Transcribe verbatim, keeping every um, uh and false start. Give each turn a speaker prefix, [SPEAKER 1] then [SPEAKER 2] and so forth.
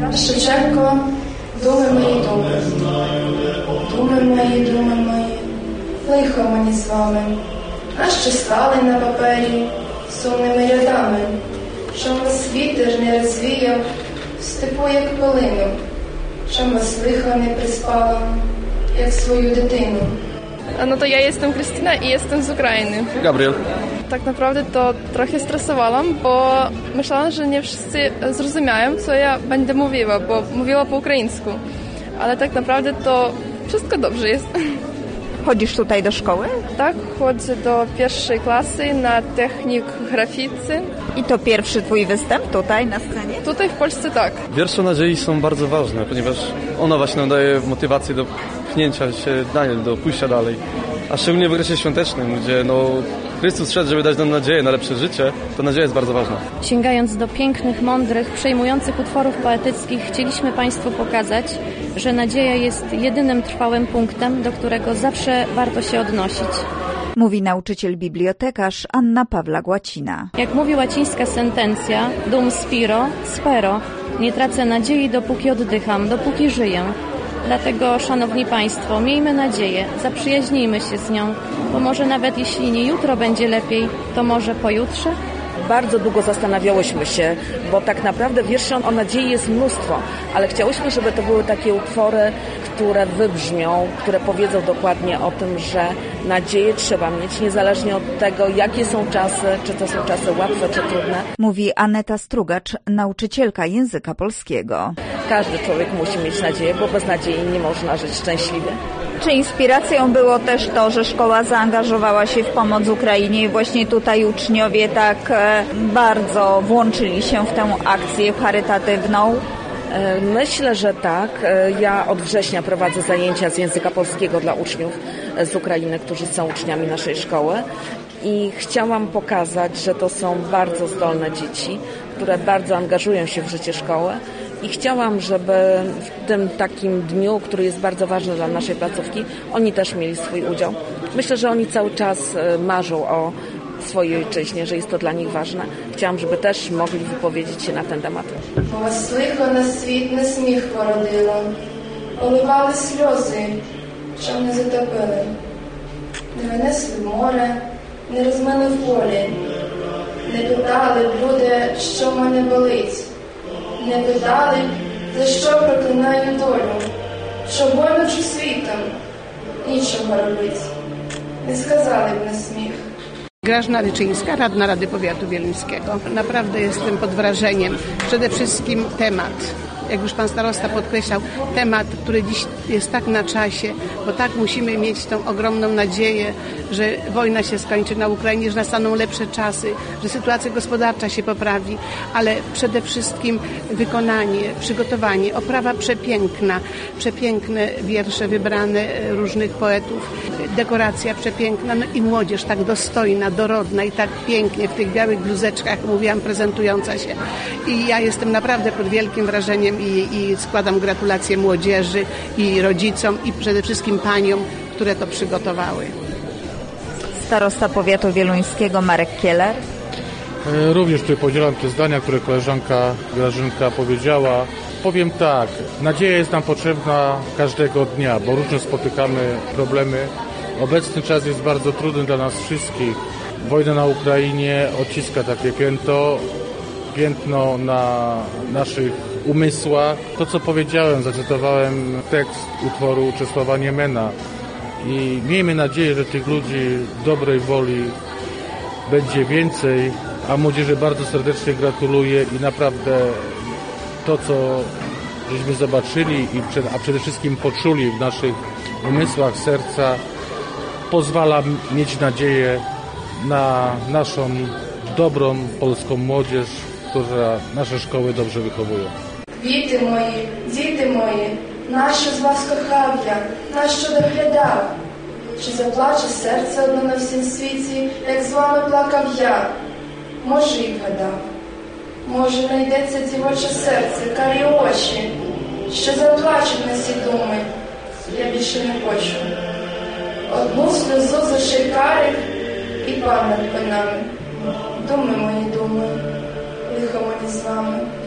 [SPEAKER 1] Шевченко, думи мої, думи, думи мої, думи мої, лихо мені з вами, нащо стали на папері сумними рядами, щоб вас вітер не розвіяв в степу, як пилину, щоб вас лихо не приспала, jak swoją dитину.
[SPEAKER 2] No to ja jestem Krystyna i jestem z Ukrainy.
[SPEAKER 3] Gabriel.
[SPEAKER 2] Tak naprawdę to trochę stresowałam, bo myślałam, że nie wszyscy zrozumiają, co ja będę mówiła, bo mówiła po ukraińsku. Ale tak naprawdę to wszystko dobrze jest.
[SPEAKER 4] Chodzisz tutaj do szkoły?
[SPEAKER 2] Tak, chodzę do pierwszej klasy na technik graficy.
[SPEAKER 4] I to pierwszy twój występ tutaj na scenie?
[SPEAKER 2] Tutaj w Polsce tak.
[SPEAKER 3] Wiersze nadziei są bardzo ważne, ponieważ ona właśnie nam daje motywację do pchnięcia się dalej, do pójścia dalej. A szczególnie w okresie świątecznym, gdzie no, Chrystus szedł, żeby dać nam nadzieję na lepsze życie, to nadzieja jest bardzo ważna.
[SPEAKER 5] Sięgając do pięknych, mądrych, przejmujących utworów poetyckich, chcieliśmy Państwu pokazać, że nadzieja jest jedynym trwałym punktem, do którego zawsze warto się odnosić.
[SPEAKER 4] Mówi nauczyciel bibliotekarz Anna Pawła-Głacina.
[SPEAKER 5] Jak mówi łacińska sentencja, dum spiro, spero. Nie tracę nadziei, dopóki oddycham, dopóki żyję. Dlatego, szanowni Państwo, miejmy nadzieję, zaprzyjaźnijmy się z nią, bo może nawet jeśli nie jutro będzie lepiej, to może pojutrze?
[SPEAKER 6] Bardzo długo zastanawiałyśmy się, bo tak naprawdę wierszy o nadziei jest mnóstwo, ale chciałyśmy, żeby to były takie utwory, które wybrzmią, które powiedzą dokładnie o tym, że nadzieję trzeba mieć, niezależnie od tego, jakie są czasy, czy to są czasy łatwe, czy trudne.
[SPEAKER 4] Mówi Aneta Strugacz, nauczycielka języka polskiego.
[SPEAKER 6] Każdy człowiek musi mieć nadzieję, bo bez nadziei nie można żyć szczęśliwie.
[SPEAKER 4] Czy inspiracją było też to, że szkoła zaangażowała się w pomoc Ukrainie i właśnie tutaj uczniowie tak bardzo włączyli się w tę akcję charytatywną?
[SPEAKER 6] Myślę, że tak. Ja od września prowadzę zajęcia z języka polskiego dla uczniów z Ukrainy, którzy są uczniami naszej szkoły i chciałam pokazać, że to są bardzo zdolne dzieci, które bardzo angażują się w życie szkoły. I chciałam, żeby w tym takim dniu, który jest bardzo ważny dla naszej placówki, oni też mieli swój udział. Myślę, że oni cały czas marzą o swojej ojczyźnie, że jest to dla nich ważne. Chciałam, żeby też mogli wypowiedzieć się na ten temat.
[SPEAKER 1] Бо вас лихо на світ не сміх породило, поливали сльози, щоб не затопили, не винесли в море, не розмили в полі, не питали б люди, що в мене болить. Не питали, за що проклинаю долю, що гоночу світом, нічого робить. Не сказали б на сміх.
[SPEAKER 7] Grażyna Ryczyńska, radna Rady Powiatu Wieluńskiego. Naprawdę jestem pod wrażeniem. Przede wszystkim temat. Jak już pan starosta podkreślał, temat, który dziś jest tak na czasie, bo tak musimy mieć tą ogromną nadzieję, że wojna się skończy na Ukrainie, że nastaną lepsze czasy, że sytuacja gospodarcza się poprawi, ale przede wszystkim wykonanie, przygotowanie, oprawa przepiękna, przepiękne wiersze wybrane różnych poetów, dekoracja przepiękna, no i młodzież tak dostojna, dorodna i tak pięknie w tych białych bluzeczkach, jak mówiłam, prezentująca się. I ja jestem naprawdę pod wielkim wrażeniem I, i składam gratulacje młodzieży i rodzicom i przede wszystkim paniom, które to przygotowały.
[SPEAKER 4] Starosta powiatu wieluńskiego Marek Kieler.
[SPEAKER 8] Również tutaj podzielam te zdania, które koleżanka Grażynka powiedziała. Powiem tak, nadzieja jest nam potrzebna każdego dnia, bo różne spotykamy problemy. Obecny czas jest bardzo trudny dla nas wszystkich. Wojna na Ukrainie odciska takie piętno, piętno na naszych umysłach. To, co powiedziałem, zacytowałem tekst utworu Czesława Niemena i miejmy nadzieję, że tych ludzi dobrej woli będzie więcej, a młodzieży bardzo serdecznie gratuluję i naprawdę to, co żeśmy zobaczyli, i przed, a przede wszystkim poczuli w naszych umysłach, serca, pozwala mieć nadzieję na naszą dobrą polską młodzież, która nasze szkoły dobrze wychowują.
[SPEAKER 1] Діти мої, діти мої, нащо з вас кохав я, нащо доглядав? Чи заплаче серце одно на всім світі, як з вами плакав я? Може, і вгадав. Може, знайдеться дівоче серце, карі очі, що заплачуть на сі думи. Я більше не хочу. Одну сльозу за шикарих і пан над пинами. Думи мої, думи, лихо мені з вами.